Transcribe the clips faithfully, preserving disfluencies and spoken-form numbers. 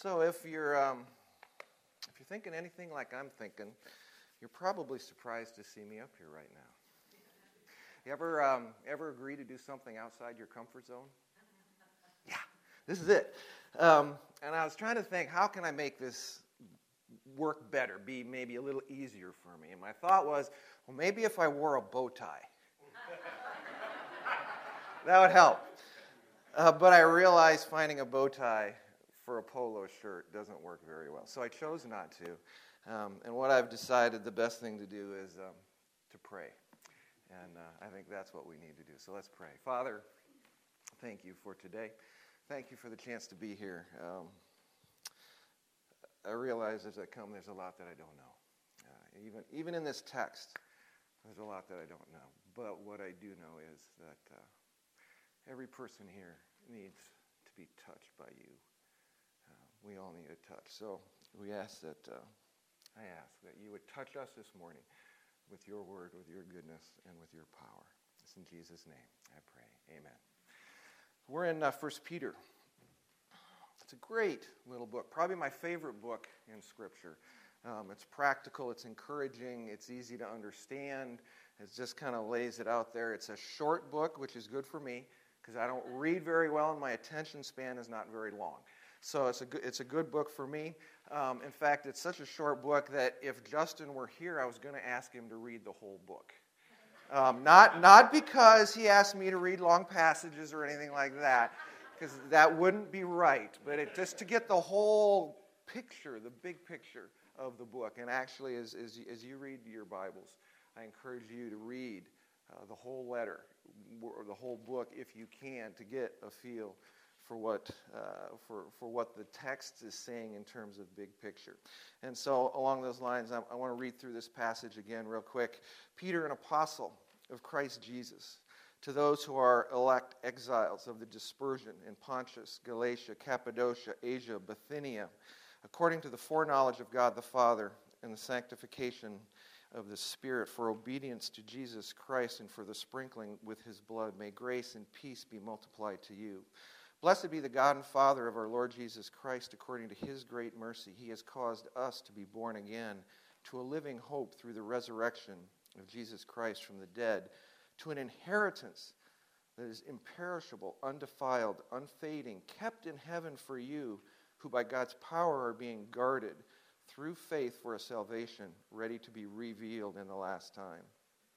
So if you're um, if you're thinking anything like I'm thinking, you're probably surprised to see me up here right now. You ever um, ever agree to do something outside your comfort zone? Yeah, this is it. Um, and I was trying to think, how can I make this work better, be maybe a little easier for me? And my thought was, well, maybe if I wore a bow tie. That would help. Uh, but I realized finding a bow tie for a polo shirt doesn't work very well. So I chose not to. Um, and what I've decided the best thing to do is um, to pray. And uh, I think that's what we need to do. So let's pray. Father, thank you for today. Thank you for the chance to be here. Um, I realize as I come, there's a lot that I don't know. Uh, even, even in this text, there's a lot that I don't know. But what I do know is that uh, every person here needs to be touched by you. Uh, we all need a touch. So we ask that, uh, I ask that you would touch us this morning with your word, with your goodness, and with your power. It's in Jesus' name I pray. Amen. We're in uh, First Peter. It's a great little book, probably my favorite book in Scripture. Um, it's practical, it's encouraging, it's easy to understand. It just kind of lays it out there. It's a short book, which is good for me, because I don't read very well, and my attention span is not very long. So it's a good, it's a good book for me. Um, in fact, it's such a short book that if Justin were here, I was going to ask him to read the whole book. Um, not, not because he asked me to read long passages or anything like that, because that wouldn't be right, but it, just to get the whole picture, the big picture of the book. And actually, as, as, as you read your Bibles, I encourage you to read uh, the whole letter, or the whole book if you can, to get a feel for what uh, for for what the text is saying in terms of big picture. And so along those lines, I, I want to read through this passage again real quick. Peter, an apostle of Christ Jesus, to those who are elect exiles of the dispersion in Pontus, Galatia, Cappadocia, Asia, Bithynia, according to the foreknowledge of God the Father and the sanctification of the Spirit, for obedience to Jesus Christ and for the sprinkling with his blood, may grace and peace be multiplied to you. Blessed be the God and Father of our Lord Jesus Christ. According to his great mercy, he has caused us to be born again to a living hope through the resurrection of Jesus Christ from the dead, to an inheritance that is imperishable, undefiled, unfading, kept in heaven for you, who by God's power are being guarded through faith for a salvation ready to be revealed in the last time.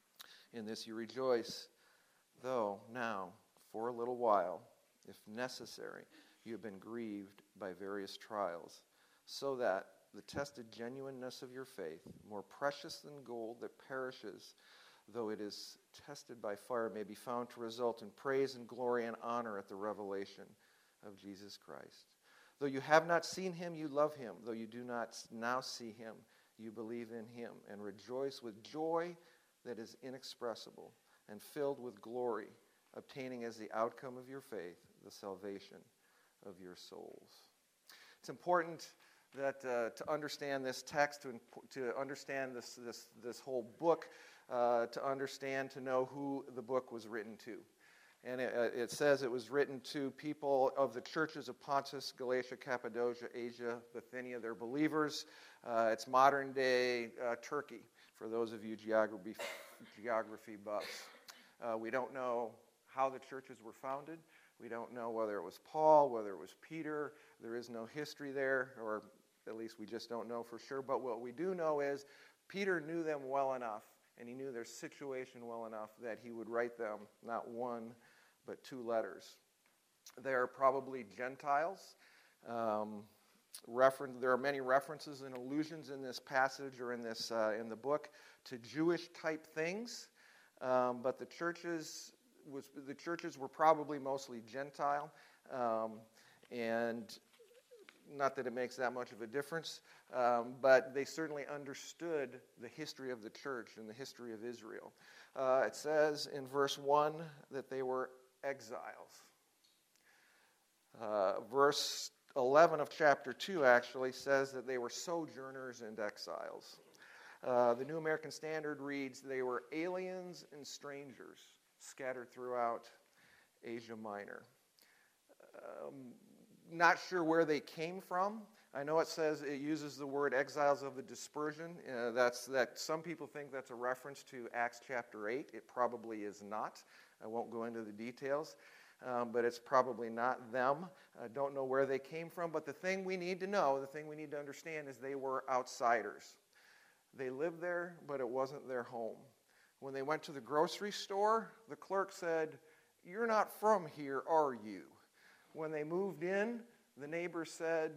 In this you rejoice, though now, for a little while, if necessary, you have been grieved by various trials, so that the tested genuineness of your faith, more precious than gold that perishes, though it is tested by fire, may be found to result in praise and glory and honor at the revelation of Jesus Christ. Though you have not seen him, you love him. Though you do not now see him, you believe in him and rejoice with joy that is inexpressible and filled with glory, obtaining as the outcome of your faith the salvation of your souls. It's important that uh, to understand this text, to, to understand this, this, this whole book, uh, to understand, to know who the book was written to. And it, uh, it says it was written to people of the churches of Pontus, Galatia, Cappadocia, Asia, Bithynia. They're believers. Uh, it's modern-day uh, Turkey, for those of you geography, geography buffs. Uh, we don't know how the churches were founded. We don't know whether it was Paul, whether it was Peter. There is no history there, or at least we just don't know for sure. But what we do know is Peter knew them well enough, and he knew their situation well enough that he would write them not one, but two letters. They are probably Gentiles. Um, refer- there are many references and allusions in this passage or in this uh, in the book to Jewish-type things, um, but the churches was the churches were probably mostly Gentile, um, and not that it makes that much of a difference, um, but they certainly understood the history of the church and the history of Israel. Uh, it says in verse one that they were exiles. Uh, verse eleven of chapter two actually says that they were sojourners and exiles. Uh, the New American Standard reads, they were aliens and strangers scattered throughout Asia Minor. Um, not sure where they came from. I know it says it uses the word exiles of the dispersion. Uh, that's that. Some people think that's a reference to Acts chapter eight. It probably is not. I won't go into the details, um, but it's probably not them. I don't know where they came from, but the thing we need to know, the thing we need to understand is they were outsiders. They lived there, but it wasn't their home. When they went to the grocery store, the clerk said, "You're not from here, are you?" When they moved in, the neighbor said,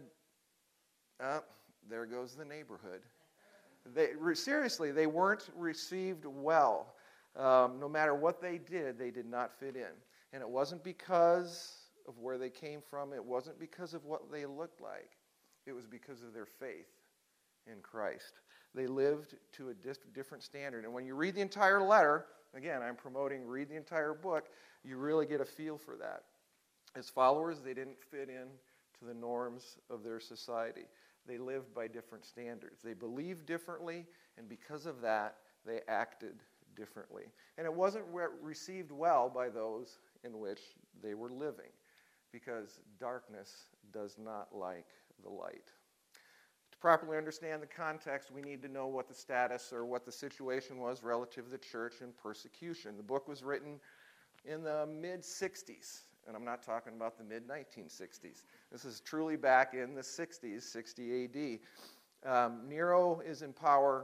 "Ah, there goes the neighborhood." They, seriously, they weren't received well. Um, no matter what they did, they did not fit in. And it wasn't because of where they came from. It wasn't because of what they looked like. It was because of their faith in Christ. They lived to a dis- different standard. And when you read the entire letter, again, I'm promoting read the entire book, you really get a feel for that. As followers, they didn't fit in to the norms of their society. They lived by different standards. They believed differently, and because of that, they acted differently. And it wasn't re- received well by those in which they were living, because darkness does not like the light. To properly understand the context, we need to know what the status or what the situation was relative to the church and persecution. The book was written in the mid-sixties, and I'm not talking about the mid nineteen sixties. This is truly back in the sixties, sixty A D. Um, Nero is in power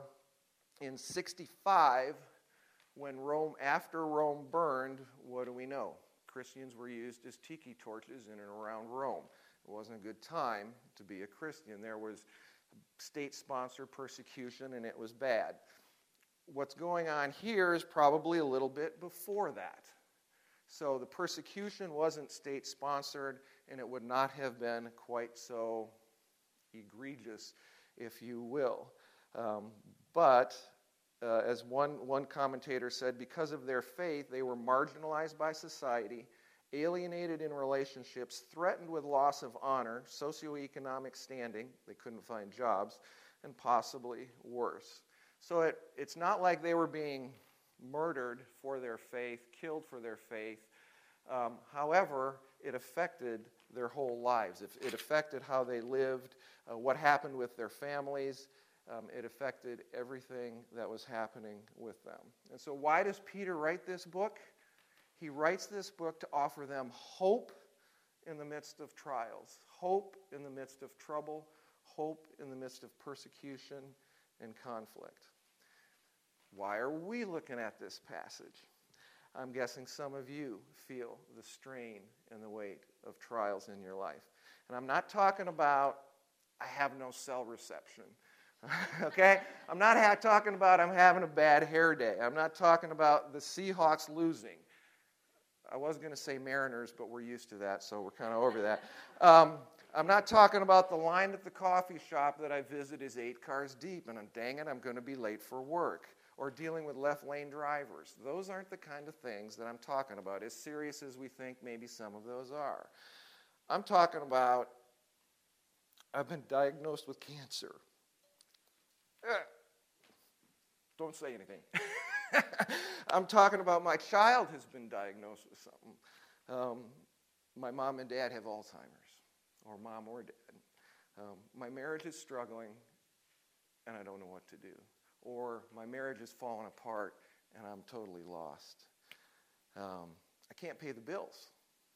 in sixty-five when Rome, after Rome burned, what do we know? Christians were used as tiki torches in and around Rome. It wasn't a good time to be a Christian. There was state-sponsored persecution, and it was bad. What's going on here is probably a little bit before that. So the persecution wasn't state-sponsored, and it would not have been quite so egregious, if you will. Um, but, uh, as one, one commentator said, because of their faith, they were marginalized by society, alienated in relationships, threatened with loss of honor, socioeconomic standing, they couldn't find jobs, and possibly worse. So it, it's not like they were being murdered for their faith, killed for their faith. Um, however, it affected their whole lives. It, it affected how they lived, uh, what happened with their families. Um, it affected everything that was happening with them. And so why does Peter write this book? He writes this book to offer them hope in the midst of trials, hope in the midst of trouble, hope in the midst of persecution and conflict. Why are we looking at this passage? I'm guessing some of you feel the strain and the weight of trials in your life. And I'm not talking about, I have no cell reception. Okay? I'm not ha- talking about I'm having a bad hair day. I'm not talking about the Seahawks losing. I was going to say Mariners, but we're used to that, so we're kind of over that. Um, I'm not talking about the line at the coffee shop that I visit is eight cars deep, and I'm, dang it, I'm going to be late for work. Or dealing with left lane drivers. Those aren't the kind of things that I'm talking about, as serious as we think maybe some of those are. I'm talking about, I've been diagnosed with cancer. Uh, don't say anything. I'm talking about my child has been diagnosed with something. Um, my mom and dad have Alzheimer's, or mom or dad. Um, my marriage is struggling, and I don't know what to do. Or my marriage has fallen apart and I'm totally lost. Um, I can't pay the bills.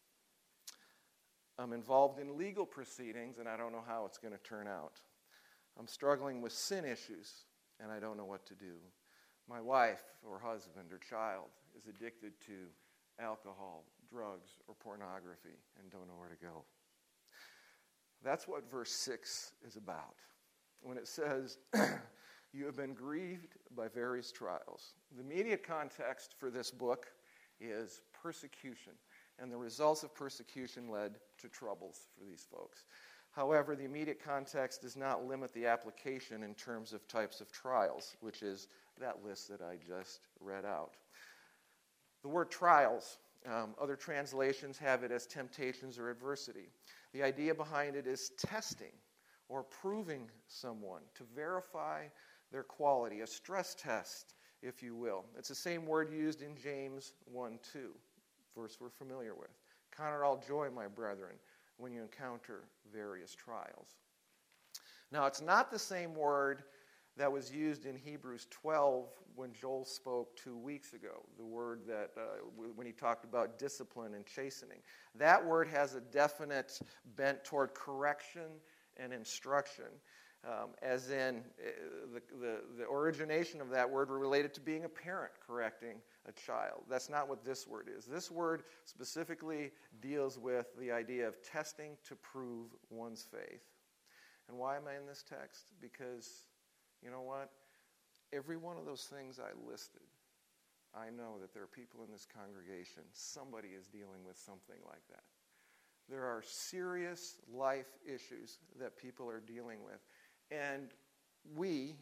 I'm involved in legal proceedings and I don't know how it's going to turn out. I'm struggling with sin issues and I don't know what to do. My wife or husband or child is addicted to alcohol, drugs, or pornography and don't know where to go. That's what verse six is about. When it says, you have been grieved by various trials. The immediate context for this book is persecution, and the results of persecution led to troubles for these folks. However, the immediate context does not limit the application in terms of types of trials, which is that list that I just read out. The word trials, um, other translations have it as temptations or adversity. The idea behind it is testing or proving someone to verify their quality, a stress test, if you will. It's the same word used in James one two, verse we're familiar with. Count it all joy, my brethren, when you encounter various trials. Now, it's not the same word that was used in Hebrews twelve when Joel spoke two weeks ago, the word that uh, when he talked about discipline and chastening. That word has a definite bent toward correction and instruction, um, as in uh, the, the, the origination of that word were related to being a parent correcting a child. That's not what this word is. This word specifically deals with the idea of testing to prove one's faith. And why am I in this text? Because, you know what? Every one of those things I listed, I know that there are people in this congregation, somebody is dealing with something like that. There are serious life issues that people are dealing with. And we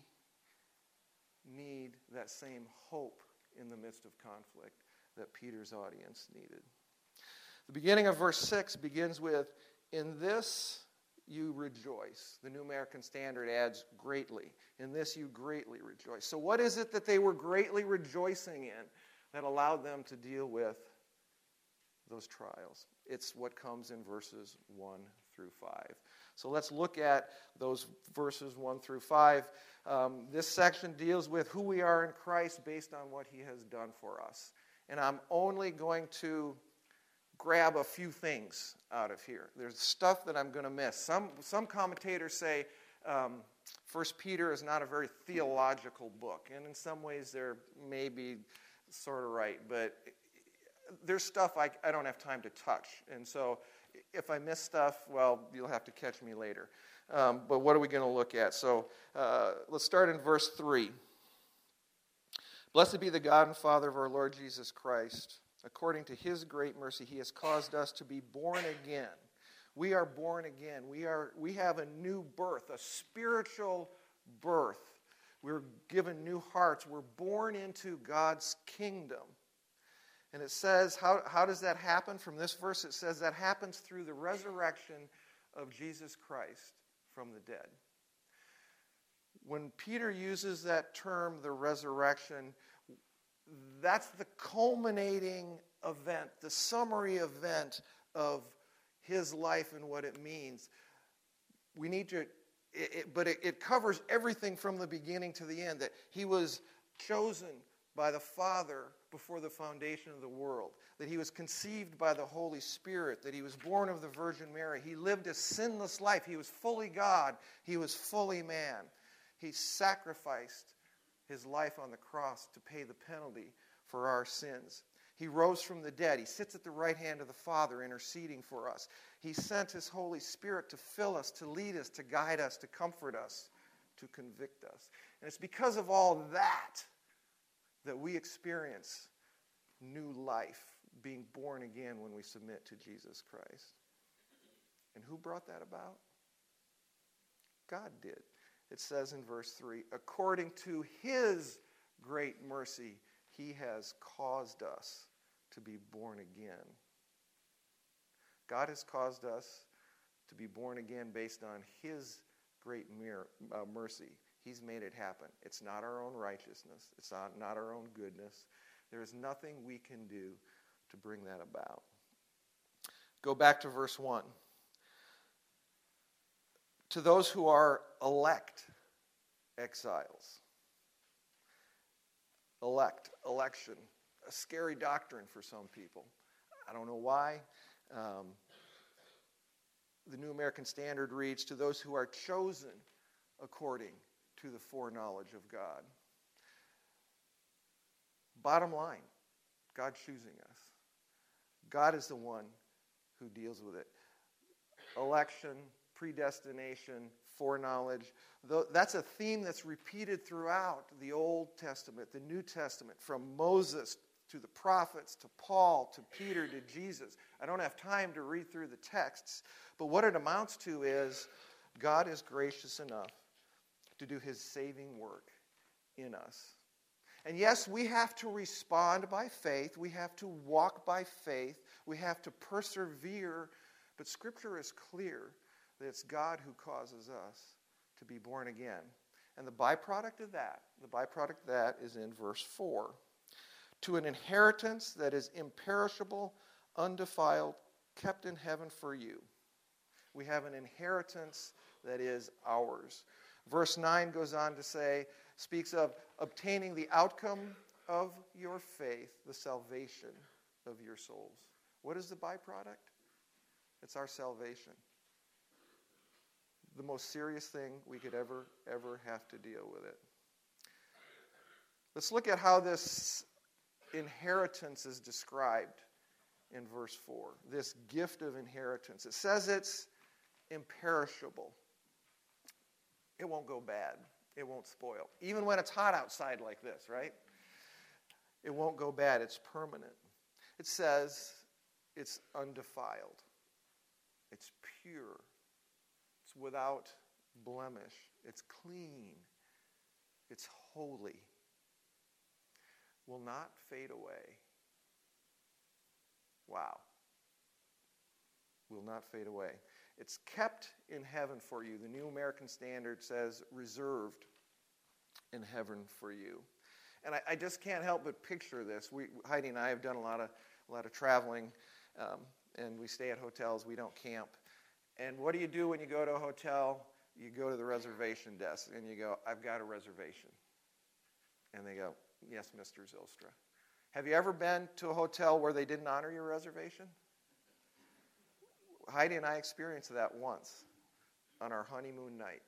need that same hope in the midst of conflict that Peter's audience needed. The beginning of verse six begins with, "In this you rejoice." The New American Standard adds greatly. "In this you greatly rejoice." So what is it that they were greatly rejoicing in that allowed them to deal with those trials? It's what comes in verses one through five. So let's look at those verses one through five. Um, this section deals with who we are in Christ based on what he has done for us. And I'm only going to grab a few things out of here. There's stuff that I'm going to miss. Some some commentators say um, First Peter is not a very theological book, and in some ways they're maybe sort of right, but there's stuff I, I don't have time to touch, and so if I miss stuff, well, you'll have to catch me later. Um, but what are we going to look at? So uh, let's start in verse three. "Blessed be the God and Father of our Lord Jesus Christ. According to his great mercy, he has caused us to be born again." We are born again. We are. We have a new birth, a spiritual birth. We're given new hearts. We're born into God's kingdom. And it says, how, how does that happen? From this verse, it says that happens through the resurrection of Jesus Christ from the dead. When Peter uses that term, the resurrection, that's the culminating event, the summary event of his life and what it means. We need to, it, it, but it, it covers everything from the beginning to the end, that he was chosen by the Father before the foundation of the world, that he was conceived by the Holy Spirit, that he was born of the Virgin Mary. He lived a sinless life. He was fully God. He was fully man. He sacrificed his life on the cross to pay the penalty for our sins. He rose from the dead. He sits at the right hand of the Father interceding for us. He sent his Holy Spirit to fill us, to lead us, to guide us, to comfort us, to convict us. And it's because of all that that we experience new life, being born again when we submit to Jesus Christ. And who brought that about? God did. It says in verse three, "According to his great mercy, he has caused us to be born again." God has caused us to be born again based on his great mer- uh, mercy. He's made it happen. It's not our own righteousness. It's not, not our own goodness. There is nothing we can do to bring that about. Go back to verse one. "To those who are elect exiles." Elect, election, a scary doctrine for some people. I don't know why. Um, the New American Standard reads, "To those who are chosen according to the foreknowledge of God." Bottom line, God's choosing us. God is the one who deals with it. Election, predestination, foreknowledge, that's a theme that's repeated throughout the Old Testament, the New Testament, from Moses to the prophets, to Paul, to Peter, to Jesus. I don't have time to read through the texts, but what it amounts to is God is gracious enough to do his saving work in us. And yes, we have to respond by faith. We have to walk by faith. We have to persevere. But Scripture is clear that it's God who causes us to be born again. And the byproduct of that, the byproduct of that is in verse four. "To an inheritance that is imperishable, undefiled, kept in heaven for you." We have an inheritance that is ours. Verse nine goes on to say, speaks of obtaining the outcome of your faith, the salvation of your souls. What is the byproduct? It's our salvation. The most serious thing we could ever, ever have to deal with it. Let's look at how this inheritance is described in verse four. This gift of inheritance. It says it's imperishable. It won't go bad. It won't spoil. Even when it's hot outside like this, right? It won't go bad. It's permanent. It says it's undefiled. It's pure. It's without blemish. It's clean. It's holy. Will not fade away. Wow. Will not fade away. It's kept in heaven for you. The New American Standard says reserved in heaven for you. And I, I just can't help but picture this. We, Heidi and I have done a lot of a lot of traveling, um, and we stay at hotels. We don't camp. And what do you do when you go to a hotel? You go to the reservation desk, and you go, I've got a reservation. And they go, yes, Mister Zylstra. Have you ever been to a hotel where they didn't honor your reservation? Heidi and I experienced that once on our honeymoon night.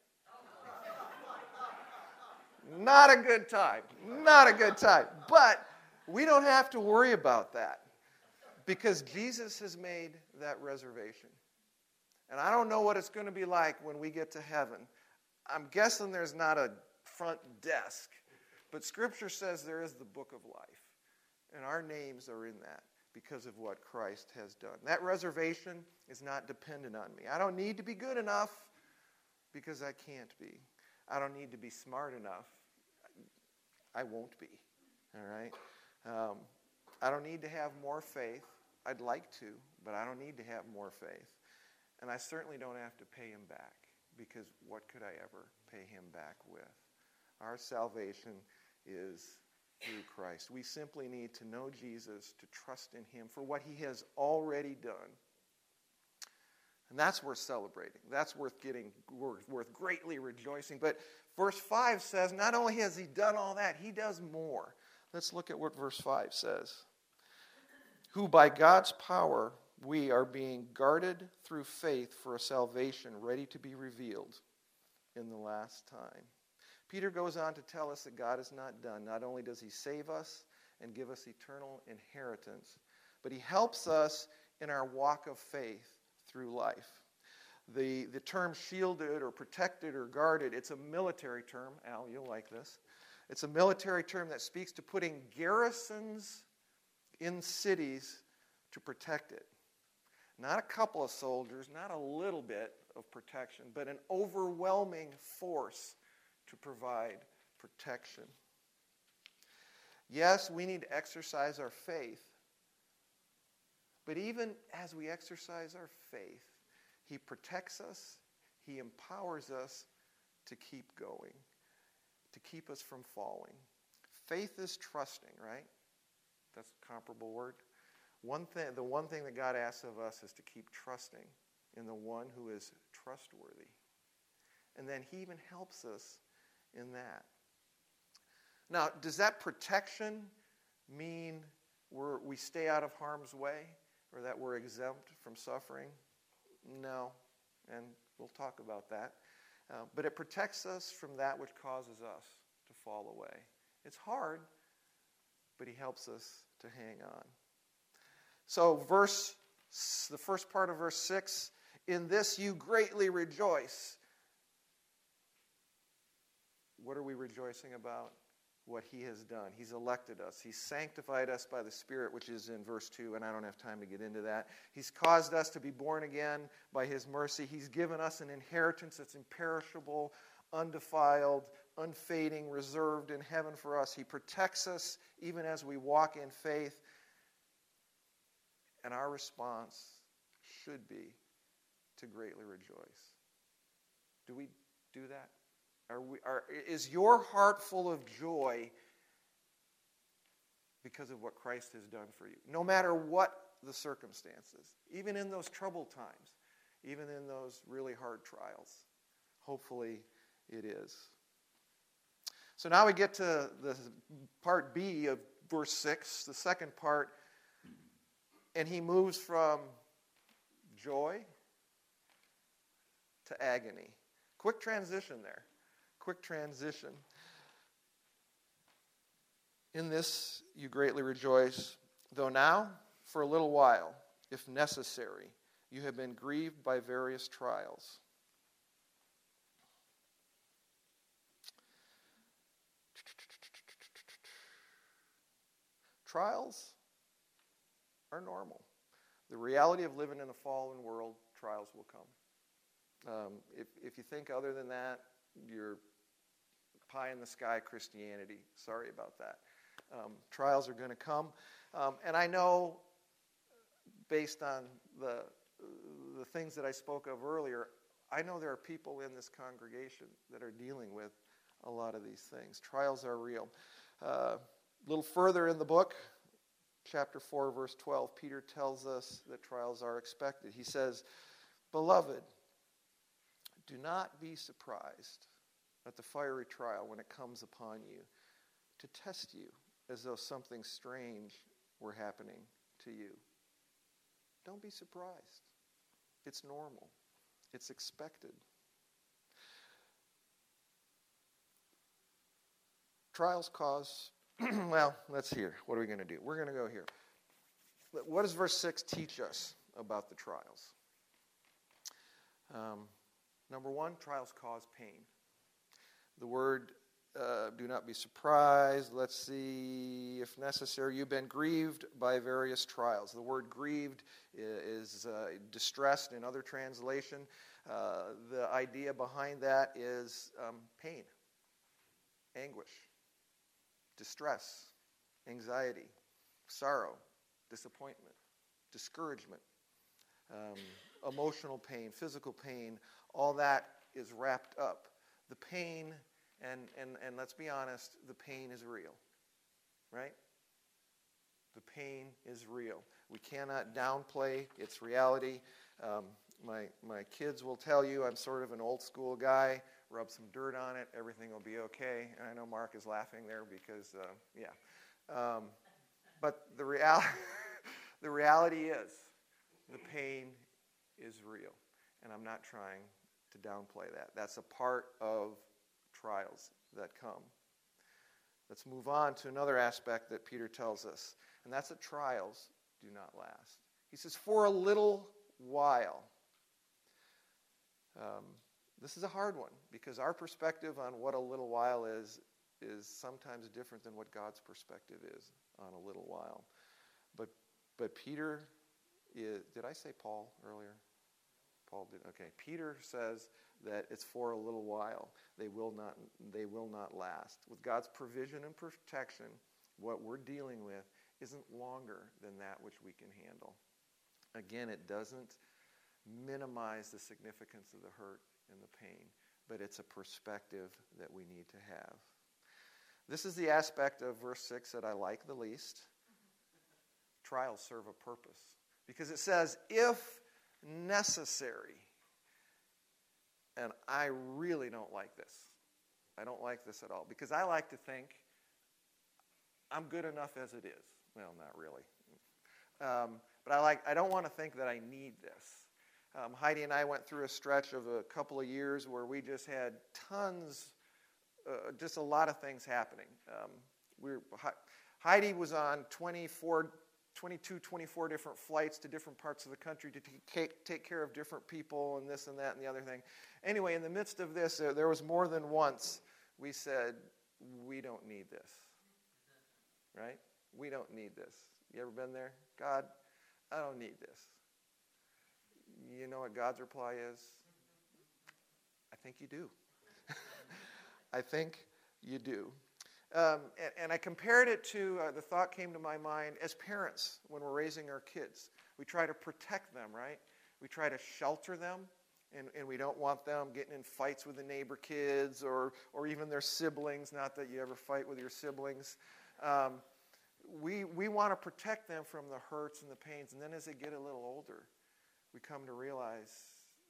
Not a good time. Not a good time. But we don't have to worry about that because Jesus has made that reservation. And I don't know what it's going to be like when we get to heaven. I'm guessing there's not a front desk. But Scripture says there is the book of life. And our names are in that because of what Christ has done. That reservation is not dependent on me. I don't need to be good enough because I can't be. I don't need to be smart enough. I won't be. All right? Um, I don't need to have more faith. I'd like to, but I don't need to have more faith. And I certainly don't have to pay him back because what could I ever pay him back with? Our salvation is through Christ. We simply need to know Jesus, to trust in him for what he has already done. And that's worth celebrating. That's worth getting, worth, worth greatly rejoicing. But verse five says, not only has he done all that, he does more. Let's look at what verse five says. Who by God's power we are being guarded through faith for a salvation ready to be revealed in the last time. Peter goes on to tell us that God is not done. Not only does he save us and give us eternal inheritance, but he helps us in our walk of faith through life. The, the term shielded or protected or guarded, it's a military term. Al, you'll like this. It's a military term that speaks to putting garrisons in cities to protect it. Not a couple of soldiers, not a little bit of protection, but an overwhelming force to provide protection. Yes, we need to exercise our faith. But even as we exercise our faith, he protects us, he empowers us to keep going, to keep us from falling. Faith is trusting, right? That's a comparable word. One thing, the one thing that God asks of us is to keep trusting in the one who is trustworthy. And then he even helps us in that. Now, does that protection mean we're, we stay out of harm's way or that we're exempt from suffering? No, and we'll talk about that. Uh, but it protects us from that which causes us to fall away. It's hard, but he helps us to hang on. So verse, the first part of verse six, in this you greatly rejoice. What are we rejoicing about? What he has done. He's elected us. He's sanctified us by the Spirit, which is in verse two, and I don't have time to get into that. He's caused us to be born again by his mercy. He's given us an inheritance that's imperishable, undefiled, unfading, reserved in heaven for us. He protects us even as we walk in faith. And our response should be to greatly rejoice. Do we do that? Are we, are, is your heart full of joy because of what Christ has done for you? No matter what the circumstances, even in those troubled times, even in those really hard trials. Hopefully it is. So now we get to the part B of verse six, the second part, and he moves from joy to agony. Quick transition there. Quick transition. In this you greatly rejoice, though now, for a little while, if necessary, you have been grieved by various trials. Trials are normal. The reality of living in a fallen world, trials will come. Um, if, if you think other than that, you're pie in the sky Christianity. Sorry about that. Um, trials are going to come. Um, and I know, based on the, the things that I spoke of earlier, I know there are people in this congregation that are dealing with a lot of these things. Trials are real. Uh, A little further in the book, chapter four, verse twelve, Peter tells us that trials are expected. He says, "Beloved, do not be surprised at the fiery trial when it comes upon you to test you as though something strange were happening to you." Don't be surprised. It's normal. It's expected. Trials cause well, let's hear. What are we going to do? We're going to go here. What does verse six teach us about the trials? Um, number one, trials cause pain. The word, uh, do not be surprised. Let's see, if necessary, you've been grieved by various trials. The word grieved is uh, distressed in other translation. Uh, the idea behind that is um, pain, anguish, distress, anxiety, sorrow, disappointment, discouragement, um, emotional pain, physical pain, all that is wrapped up. The pain, and, and, and let's be honest, the pain is real, right? The pain is real. We cannot downplay its reality. Um, my, my kids will tell you I'm sort of an old school guy. Rub some dirt on it, everything will be okay. And I know Mark is laughing there because, uh, yeah. Um, but the, real- the reality is, the pain is real. And I'm not trying to downplay that. That's a part of trials that come. Let's move on to another aspect that Peter tells us, and that's that trials do not last. He says, for a little while. Um, This is a hard one because our perspective on what a little while is is sometimes different than what God's perspective is on a little while. But but Peter, is, did I say Paul earlier? Paul did. Okay. Peter says that it's for a little while. They will not they will not last. With God's provision and protection, what we're dealing with isn't longer than that which we can handle. Again, it doesn't minimize the significance of the hurt and the pain, but it's a perspective that we need to have. This is the aspect of verse six that I like the least. Trials serve a purpose because it says, if necessary. And I really don't like this. I don't like this at all because I like to think I'm good enough as it is. Well, not really. Um, but I like. I don't want to think that I need this. Um, Heidi and I went through a stretch of a couple of years where we just had tons, uh, just a lot of things happening. Um, we were, Heidi was on twenty-four, twenty-two, twenty-four different flights to different parts of the country to take, take care of different people and this and that and the other thing. Anyway, in the midst of this, uh, there was more than once we said, we don't need this. Right? We don't need this. You ever been there? God, I don't need this. You know what God's reply is? I think you do. I think you do. Um, and, and I compared it to, uh, the thought came to my mind, as parents, when we're raising our kids. We try to protect them, right? We try to shelter them, and, and we don't want them getting in fights with the neighbor kids or, or even their siblings, not that you ever fight with your siblings. Um, we, we want to protect them from the hurts and the pains, and then as they get a little older, we come to realize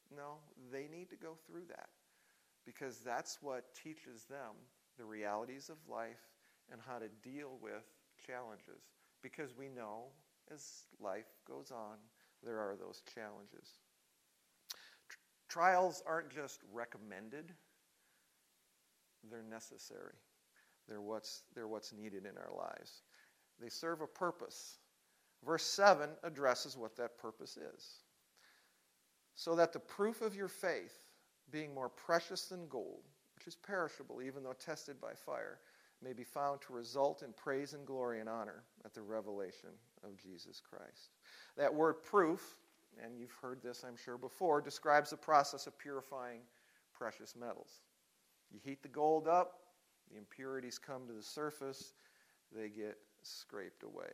No, they need to go through that because that's what teaches them the realities of life and how to deal with challenges. Because we know as life goes on, there are those challenges. Tr- trials aren't just recommended, they're necessary. They're what's, they're what's needed in our lives. They serve a purpose. Verse seven addresses what that purpose is. So that the proof of your faith, being more precious than gold, which is perishable even though tested by fire, may be found to result in praise and glory and honor at the revelation of Jesus Christ. That word proof, and you've heard this I'm sure before, describes the process of purifying precious metals. You heat the gold up, the impurities come to the surface, they get scraped away.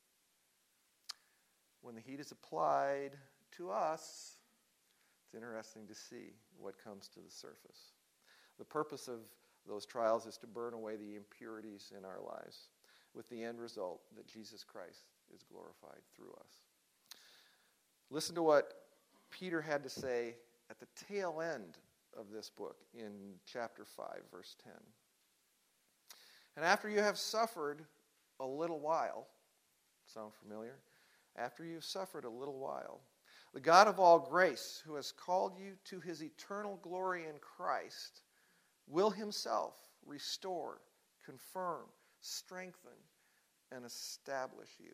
When the heat is applied to us, it's interesting to see what comes to the surface. The purpose of those trials is to burn away the impurities in our lives, with the end result that Jesus Christ is glorified through us. Listen to what Peter had to say at the tail end of this book in chapter five, verse ten. And after you have suffered a little while, sound familiar? After you've suffered a little while, the God of all grace, who has called you to his eternal glory in Christ, will himself restore, confirm, strengthen, and establish you.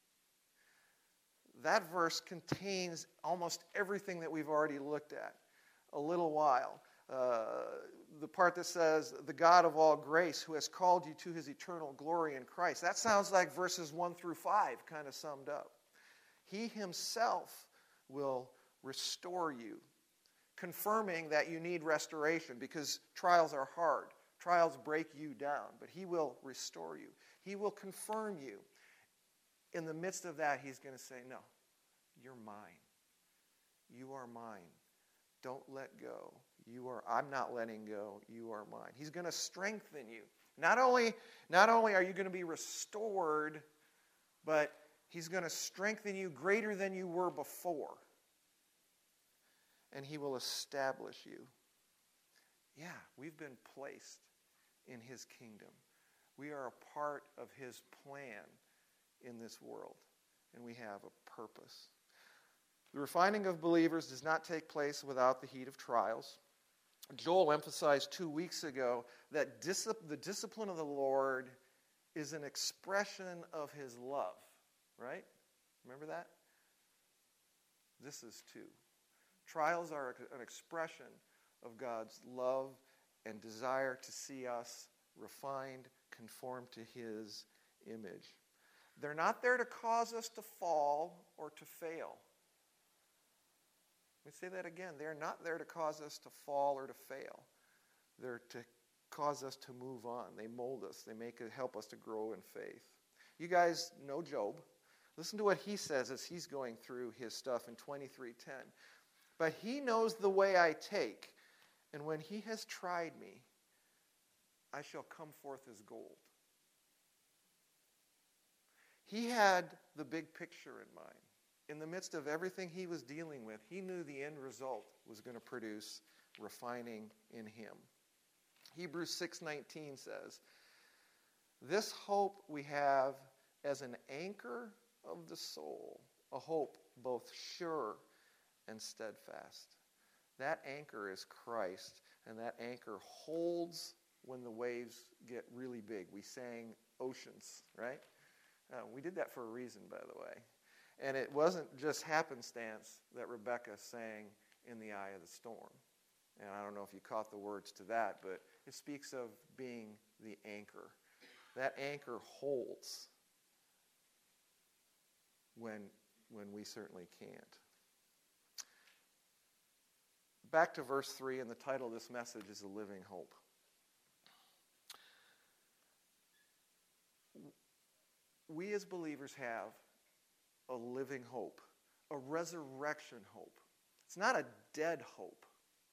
That verse contains almost everything that we've already looked at. A little while. Uh, the part that says, the God of all grace, who has called you to his eternal glory in Christ. That sounds like verses one through five kind of summed up. He himself will restore you, confirming that you need restoration because trials are hard. Trials break you down, but he will restore you. He will confirm you. In the midst of that, he's going to say, no, you're mine. You are mine. Don't let go. You are, I'm not letting go. You are mine. He's going to strengthen you. Not only, not only are you going to be restored, but he's going to strengthen you greater than you were before. And he will establish you. Yeah, we've been placed in his kingdom. We are a part of his plan in this world. And we have a purpose. The refining of believers does not take place without the heat of trials. Joel emphasized two weeks ago that dis- the discipline of the Lord is an expression of his love. Right? Remember that? This is too. Trials are an expression of God's love and desire to see us refined, conformed to his image. They're not there to cause us to fall or to fail. Let me say that again. They're not there to cause us to fall or to fail. They're to cause us to move on. They mold us. They make it help us to grow in faith. You guys know Job. Listen to what he says as he's going through his stuff in twenty-three ten. But he knows the way I take, and when he has tried me, I shall come forth as gold. He had the big picture in mind. In the midst of everything he was dealing with, he knew the end result was going to produce refining in him. Hebrews six nineteen says, this hope we have as an anchor of the soul, a hope both sure and steadfast. That anchor is Christ, and that anchor holds when the waves get really big. We sang oceans, right? Uh, we did that for a reason, by the way. And it wasn't just happenstance that Rebecca sang in the eye of the storm. And I don't know if you caught the words to that, but it speaks of being the anchor. That anchor holds when, when we certainly can't. Back to verse three, and the title of this message is A Living Hope. We as believers have a living hope, a resurrection hope. It's not a dead hope.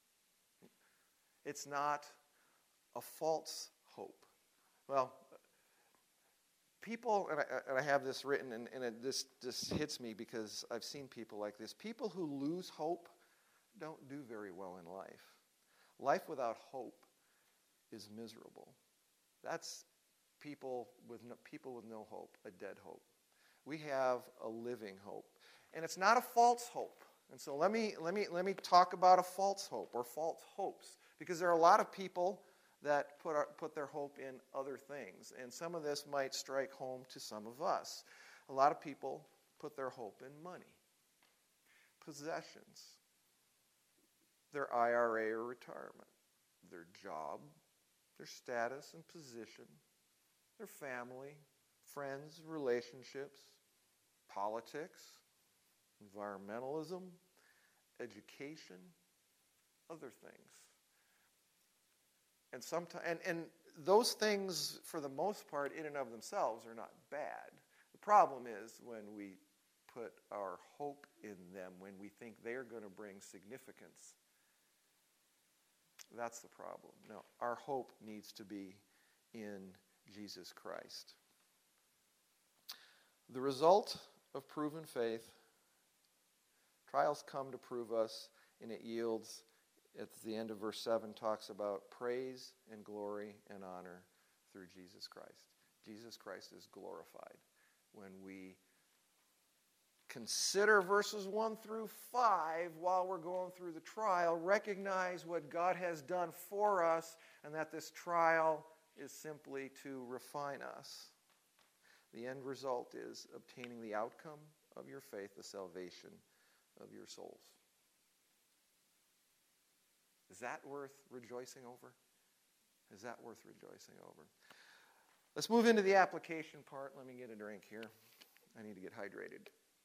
It's not a false hope. Well, people, and I, and I have this written, and, and it, this, this hits me because I've seen people like this. People who lose hope don't do very well in life. Life without hope is miserable. That's people with no, people with no hope, a dead hope. We have a living hope. And it's not a false hope. And so let me let me let me talk about a false hope or false hopes, because there are a lot of people that put our, put their hope in other things. And some of this might strike home to some of us. A lot of people put their hope in money, possessions, their I R A or retirement, their job, their status and position, their family, friends, relationships, politics, environmentalism, education, other things. And sometimes, and, and those things, for the most part, in and of themselves, are not bad. The problem is when we put our hope in them, when we think they're going to bring significance. That's the problem. No, our hope needs to be in Jesus Christ. The result of proven faith, trials come to prove us, and it yields, at the end of verse seven, talks about praise and glory and honor through Jesus Christ. Jesus Christ is glorified when we consider verses one through five while we're going through the trial, recognize what God has done for us, and that this trial is simply to refine us. The end result is obtaining the outcome of your faith, the salvation of your souls. Is that worth rejoicing over? Is that worth rejoicing over? Let's move into the application part. Let me get a drink here. I need to get hydrated.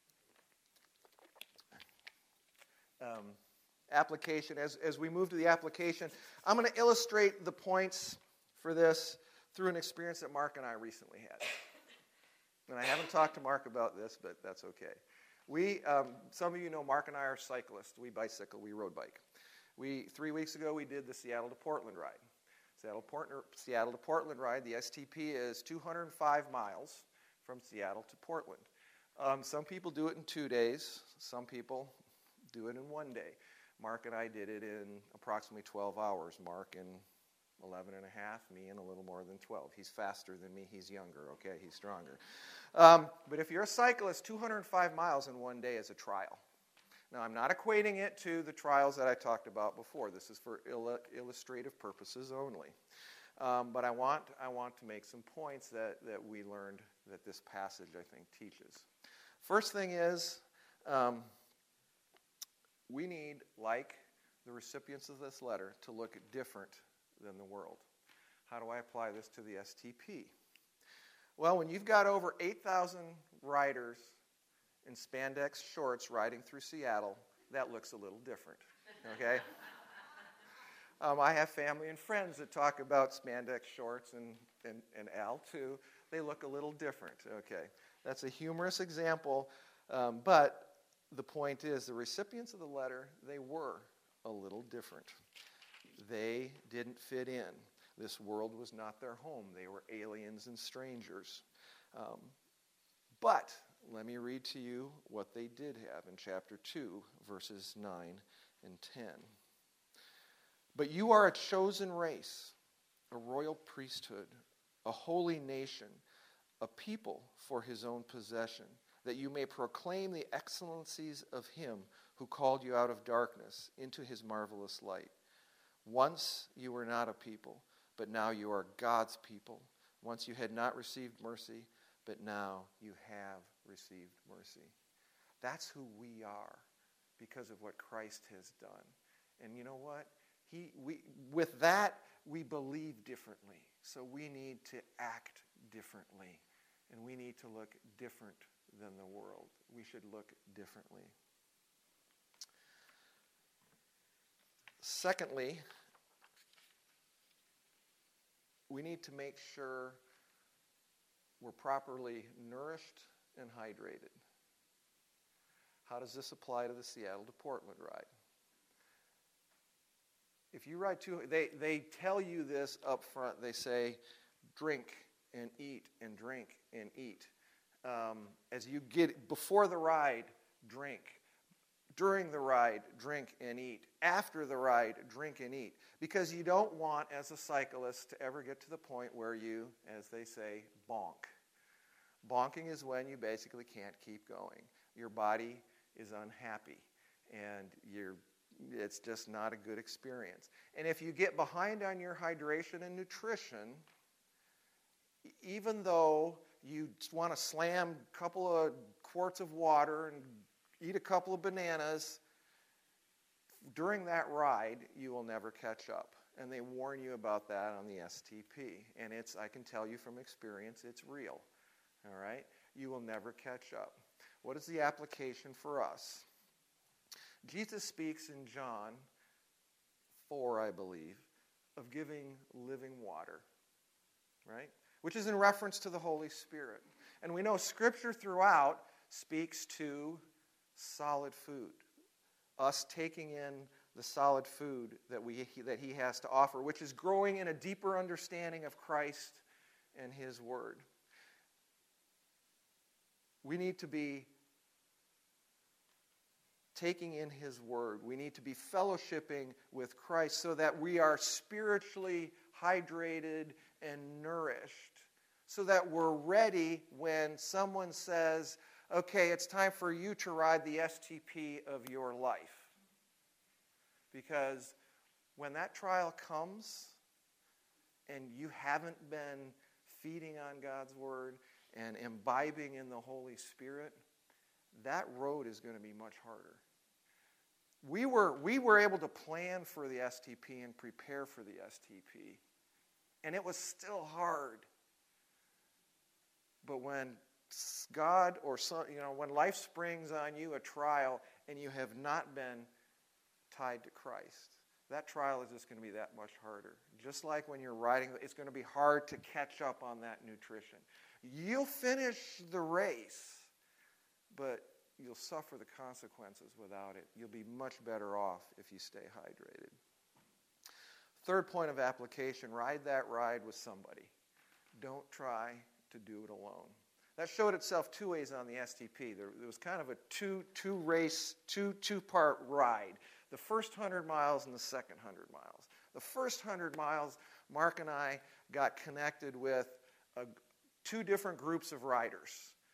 Um, application. As, as we move to the application, I'm going to illustrate the points for this through an experience that Mark and I recently had. And I haven't talked to Mark about this, but that's okay. We, um, some of you know Mark and I are cyclists. We bicycle, we road bike. We, three weeks ago, we did the Seattle to Portland ride. Seattle, Port, Seattle to Portland ride, the S T P is two hundred five miles from Seattle to Portland. Um, some people do it in two days. Some people do it in one day. Mark and I did it in approximately twelve hours. Mark in eleven and a half, me in a little more than twelve. He's faster than me. He's younger, okay? He's stronger. Um, but if you're a cyclist, two hundred five miles in one day is a trial. Now, I'm not equating it to the trials that I talked about before. This is for il- illustrative purposes only. Um, but I want, I want to make some points that, that we learned that this passage, I think, teaches. First thing is, um, we need, like the recipients of this letter, to look different than the world. How do I apply this to the S T P? Well, when you've got over eight thousand riders in spandex shorts riding through Seattle, that looks a little different, okay? um, I have family and friends that talk about spandex shorts, and, and, and Al too. They look a little different, okay? That's a humorous example, um, but the point is the recipients of the letter, they were a little different. They didn't fit in. This world was not their home. They were aliens and strangers. Um, but let me read to you what they did have in chapter two, verses nine and ten. But you are a chosen race, a royal priesthood, a holy nation, a people for his own possession, that you may proclaim the excellencies of him who called you out of darkness into his marvelous light. Once you were not a people, but now you are God's people. Once you had not received mercy, but now you have received mercy. That's who we are because of what Christ has done. And you know what? He, we, with that, we believe differently. So we need to act differently. And we need to look different than the world. We should look differently. Secondly, we need to make sure we're properly nourished and hydrated. How does this apply to the Seattle to Portland ride? If you ride two, they, they tell you this up front. They say, drink and eat and drink and eat. Um, as you get, before the ride, drink. During the ride, drink and eat. After the ride, drink and eat. Because you don't want, as a cyclist, to ever get to the point where you, as they say, bonk. Bonking is when you basically can't keep going. Your body is unhappy, and you're, it's just not a good experience. And if you get behind on your hydration and nutrition, even though you want to slam a couple of quarts of water and eat a couple of bananas, during that ride, you will never catch up. And they warn you about that on the S T P. And it's, I can tell you from experience, it's real. All right? You will never catch up. What is the application for us? Jesus speaks in John four, I believe, of giving living water, right? Which is in reference to the Holy Spirit. And we know Scripture throughout speaks to solid food, us taking in the solid food that we that He has to offer, which is growing in a deeper understanding of Christ and His Word. We need to be taking in His Word. We need to be fellowshipping with Christ so that we are spiritually hydrated and nourished, so that we're ready when someone says, okay, it's time for you to ride the S T P of your life. Because when that trial comes and you haven't been feeding on God's Word and imbibing in the Holy Spirit, that road is going to be much harder. We were, we were able to plan for the S T P and prepare for the S T P, and it was still hard. But when God or some, you know, when life springs on you a trial and you have not been tied to Christ, that trial is just going to be that much harder. Just like when you're riding, it's going to be hard to catch up on that nutrition. You'll finish the race, but you'll suffer the consequences without it. You'll be much better off if you stay hydrated. Third point of application, ride that ride with somebody. Don't try to do it alone. That showed itself two ways on the S T P. There, there was kind of a two, two race, two, two-part ride. The first one hundred miles and the second one hundred miles. The first one hundred miles, Mark and I got connected with a, two different groups of riders.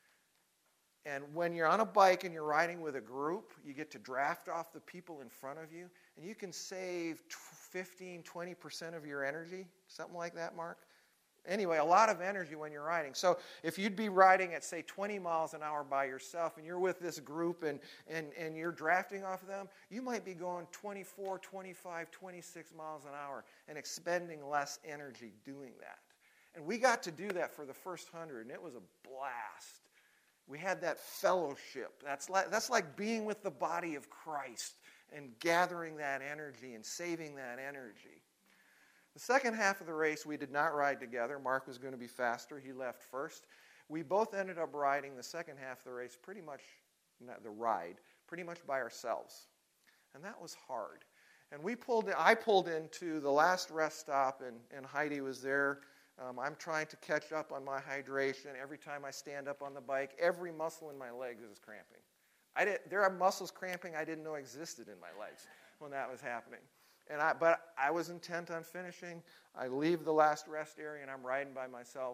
And when you're on a bike and you're riding with a group, you get to draft off the people in front of you, and you can save fifteen, twenty percent of your energy, something like that, Mark? Anyway, a lot of energy when you're riding. So if you'd be riding at, say, twenty miles an hour by yourself, and you're with this group and, and, and you're drafting off of them, you might be going twenty-four, twenty-five, twenty-six miles an hour and expending less energy doing that. And we got to do that for the first hundred, and it was a blast. We had that fellowship. That's like, that's like being with the body of Christ and gathering that energy and saving that energy. The second half of the race, we did not ride together. Mark was going to be faster. He left first. We both ended up riding the second half of the race pretty much, not the ride, pretty much by ourselves. And that was hard. And we pulled in, I pulled into the last rest stop, and, and Heidi was there. Um, I'm trying to catch up on my hydration. Every time I stand up on the bike, every muscle in my legs is cramping. I did, there are muscles cramping I didn't know existed in my legs when that was happening. And I, but I was intent on finishing. I leave the last rest area, and I'm riding by myself.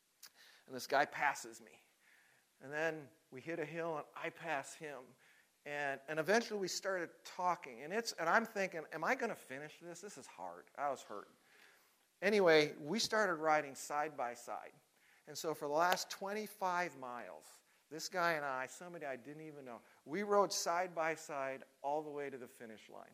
And this guy passes me. And then we hit a hill, and I pass him. And, and eventually we started talking. And, it's, and I'm thinking, am I going to finish this? This is hard. I was hurting. Anyway, we started riding side by side. And so for the last twenty-five miles, this guy and I, somebody I didn't even know, we rode side by side all the way to the finish line.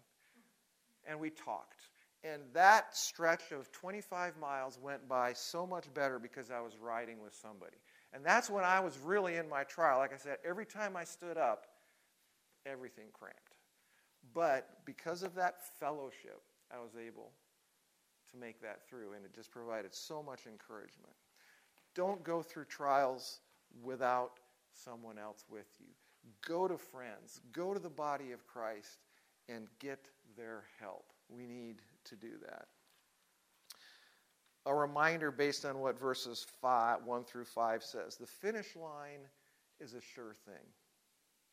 And we talked. And that stretch of twenty-five miles went by so much better because I was riding with somebody. And that's when I was really in my trial. Like I said, every time I stood up, everything cramped. But because of that fellowship, I was able to make that through, and it just provided so much encouragement. Don't go through trials without someone else with you. Go to friends. Go to the body of Christ and get their help. We need to do that. A reminder based on what verses five, one through five says. The finish line is a sure thing.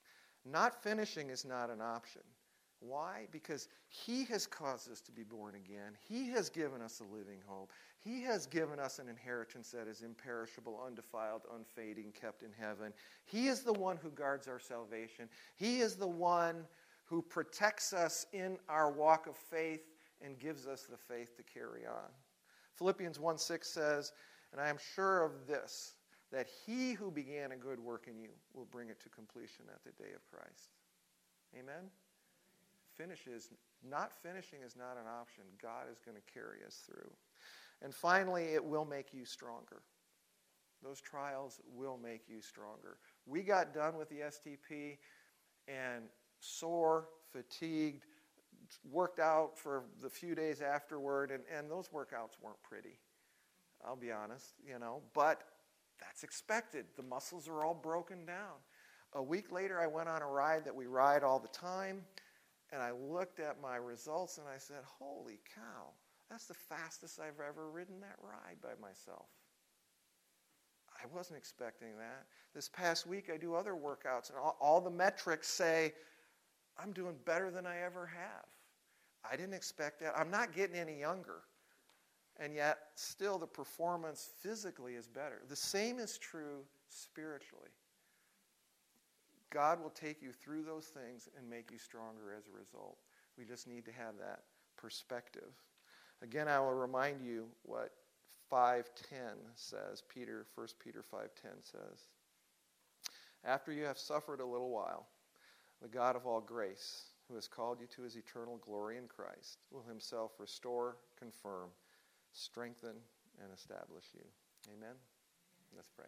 Not finishing is not an option. Why? Because he has caused us to be born again. He has given us a living hope. He has given us an inheritance that is imperishable, undefiled, unfading, kept in heaven. He is the one who guards our salvation. He is the one who protects us in our walk of faith and gives us the faith to carry on. Philippians one six says, and I am sure of this, that he who began a good work in you will bring it to completion at the day of Christ. Amen? Finishes, not finishing is not an option. God is going to carry us through. And finally, it will make you stronger. Those trials will make you stronger. We got done with the S T P and sore, fatigued, worked out for the few days afterward, and, and those workouts weren't pretty. I'll be honest, you know, but that's expected. The muscles are all broken down. A week later, I went on a ride that we ride all the time, and I looked at my results and I said, holy cow, that's the fastest I've ever ridden that ride by myself. I wasn't expecting that. This past week I do other workouts and all, all the metrics say I'm doing better than I ever have. I didn't expect that. I'm not getting any younger. And yet still the performance physically is better. The same is true spiritually. God will take you through those things and make you stronger as a result. We just need to have that perspective. Again, I will remind you what five ten says. Peter, First Peter five ten says, after you have suffered a little while, the God of all grace, who has called you to his eternal glory in Christ, will himself restore, confirm, strengthen, and establish you. Amen? Let's pray.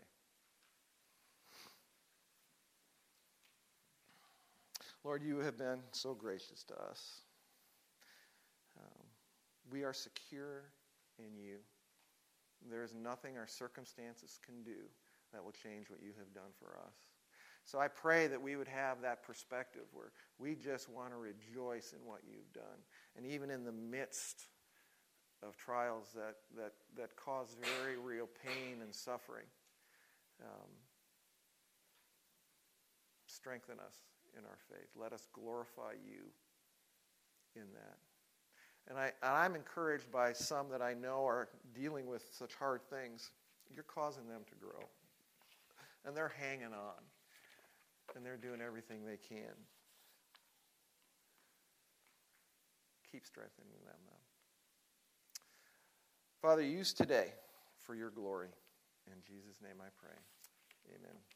Lord, you have been so gracious to us. Um, we are secure in you. There is nothing our circumstances can do that will change what you have done for us. So I pray that we would have that perspective where we just want to rejoice in what you've done. And even in the midst of trials that, that, that cause very real pain and suffering, um, strengthen us in our faith. Let us glorify you in that. And, I, and I'm encouraged by some that I know are dealing with such hard things. You're causing them to grow. And they're hanging on. And they're doing everything they can. Keep strengthening them, though. Father, use today for your glory. In Jesus' name I pray. Amen.